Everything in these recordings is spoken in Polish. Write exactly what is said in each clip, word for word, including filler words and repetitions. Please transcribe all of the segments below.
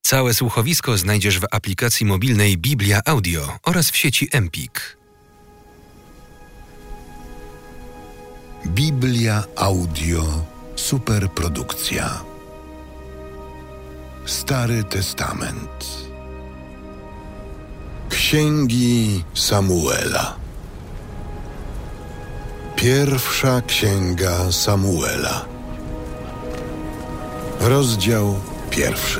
Całe słuchowisko znajdziesz w aplikacji mobilnej Biblia Audio oraz w sieci Empik. Biblia Audio superprodukcja. Stary Testament. Księgi Samuela. Pierwsza księga Samuela. Rozdział pierwszy.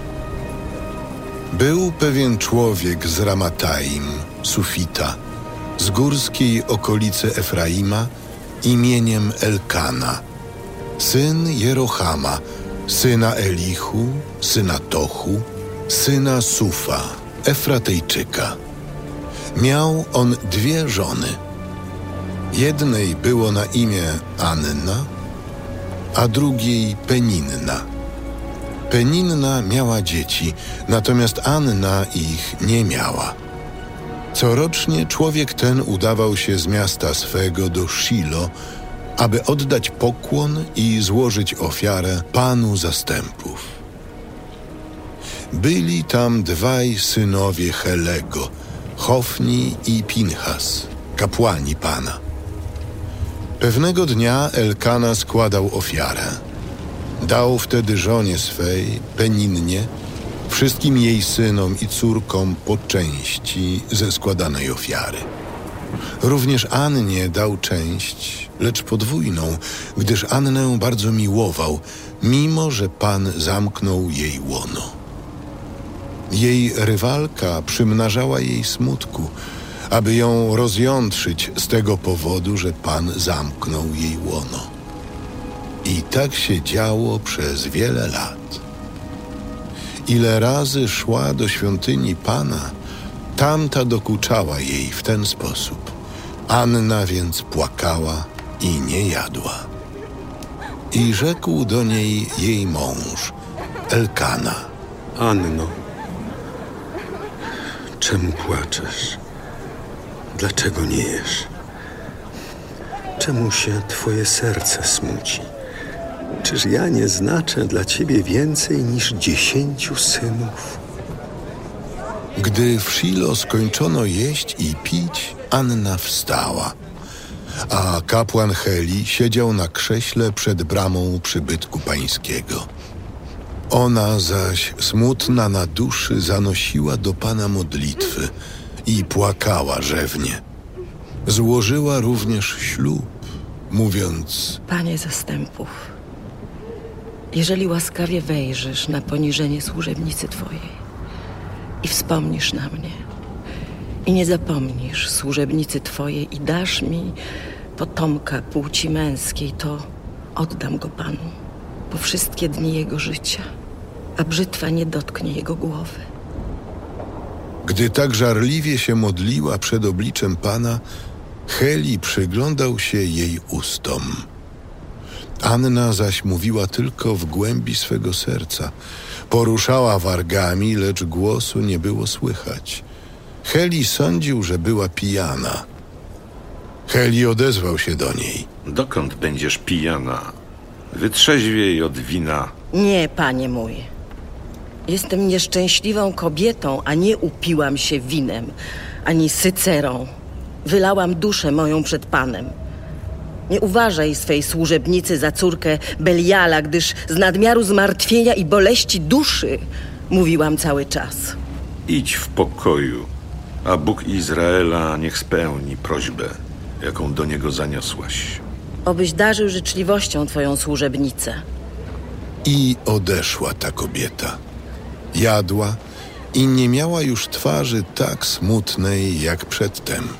Był pewien człowiek z Ramataim, Sufita, z górskiej okolicy Efraima, imieniem Elkana, syn Jerohama, syna Elihu, syna Tochu, syna Sufa, Efratejczyka. Miał on dwie żony. Jednej było na imię Anna, a drugiej Peninna. Peninna miała dzieci, natomiast Anna ich nie miała. Corocznie człowiek ten udawał się z miasta swego do Shilo, aby oddać pokłon i złożyć ofiarę Panu zastępów. Byli tam dwaj synowie Helego, Hofni i Pinchas, kapłani Pana. Pewnego dnia Elkana składał ofiarę. Dał wtedy żonie swej, Peninnie, wszystkim jej synom i córkom po części ze składanej ofiary. Również Annie dał część, lecz podwójną, gdyż Annę bardzo miłował, mimo że Pan zamknął jej łono. Jej rywalka przymnażała jej smutku, aby ją rozjątrzyć z tego powodu, że Pan zamknął jej łono. I tak się działo przez wiele lat. Ile razy szła do świątyni Pana, tamta dokuczała jej w ten sposób. Anna więc płakała i nie jadła. I rzekł do niej jej mąż, Elkana: Anno, czemu płaczesz? Dlaczego nie jesz? Czemu się twoje serce smuci? Czyż ja nie znaczę dla ciebie więcej niż dziesięciu synów? Gdy w Shilo skończono jeść i pić, Anna wstała, a kapłan Heli siedział na krześle przed bramą przybytku pańskiego. Ona zaś, smutna na duszy, zanosiła do Pana modlitwy i płakała rzewnie. Złożyła również ślub, mówiąc: Panie zastępów, jeżeli łaskawie wejrzysz na poniżenie służebnicy Twojej i wspomnisz na mnie i nie zapomnisz służebnicy Twojej i dasz mi potomka płci męskiej, to oddam go Panu po wszystkie dni jego życia, a brzytwa nie dotknie jego głowy. Gdy tak żarliwie się modliła przed obliczem Pana, Heli przyglądał się jej ustom. Anna zaś mówiła tylko w głębi swego serca. Poruszała wargami, lecz głosu nie było słychać. Heli sądził, że była pijana. Heli odezwał się do niej: Dokąd będziesz pijana? Wytrzeźwiej od wina. Nie, panie mój. Jestem nieszczęśliwą kobietą, a nie upiłam się winem, ani sycerą. Wylałam duszę moją przed Panem. Nie uważaj swej służebnicy za córkę Beliala, gdyż z nadmiaru zmartwienia i boleści duszy mówiłam cały czas. Idź w pokoju, a Bóg Izraela niech spełni prośbę, jaką do Niego zaniosłaś. Obyś darzył życzliwością twoją służebnicę. I odeszła ta kobieta. Jadła i nie miała już twarzy tak smutnej jak przedtem.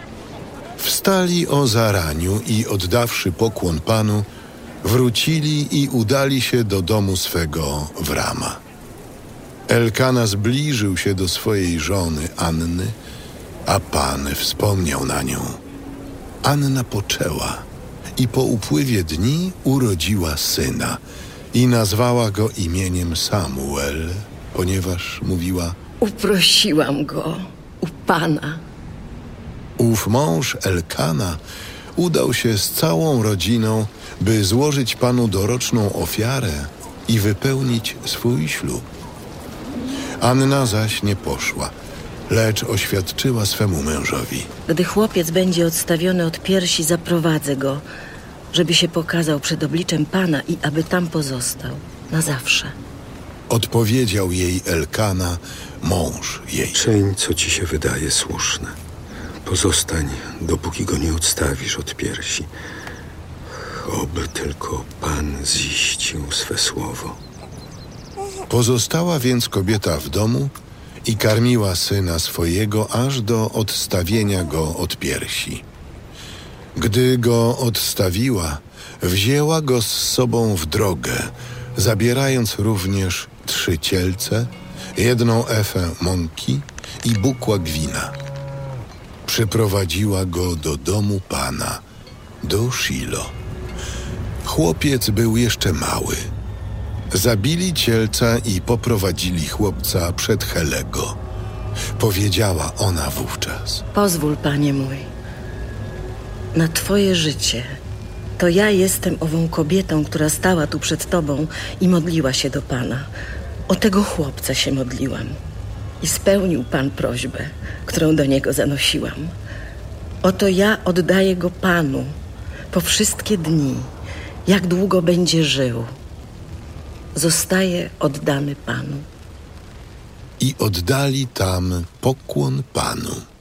Wstali o zaraniu i oddawszy pokłon Panu, wrócili i udali się do domu swego w Rama. Elkana zbliżył się do swojej żony Anny, a Pan wspomniał na nią. Anna poczęła i po upływie dni urodziła syna i nazwała go imieniem Samuel, ponieważ mówiła: Uprosiłam go u Pana. Ów mąż Elkana udał się z całą rodziną, by złożyć Panu doroczną ofiarę i wypełnić swój ślub. Anna zaś nie poszła, lecz oświadczyła swemu mężowi. Gdy chłopiec będzie odstawiony od piersi, zaprowadzę go, żeby się pokazał przed obliczem Pana i aby tam pozostał na zawsze. Odpowiedział jej Elkana, mąż jej. Czyń, co ci się wydaje słuszne. Pozostań, dopóki go nie odstawisz od piersi. Oby tylko Pan ziścił swe słowo. Pozostała więc kobieta w domu i karmiła syna swojego aż do odstawienia go od piersi. Gdy go odstawiła, wzięła go z sobą w drogę, zabierając również trzy cielce, jedną efę mąki i bukłak wina. Przyprowadziła go do domu Pana, do Shilo. Chłopiec był jeszcze mały. Zabili cielca i poprowadzili chłopca przed Helego. Powiedziała ona wówczas: Pozwól, Panie mój, na Twoje życie. To ja jestem ową kobietą, która stała tu przed Tobą i modliła się do Pana. O tego chłopca się modliłam. I spełnił Pan prośbę, którą do Niego zanosiłam. Oto ja oddaję go Panu po wszystkie dni, jak długo będzie żył. Zostaje oddany Panu. I oddali tam pokłon Panu.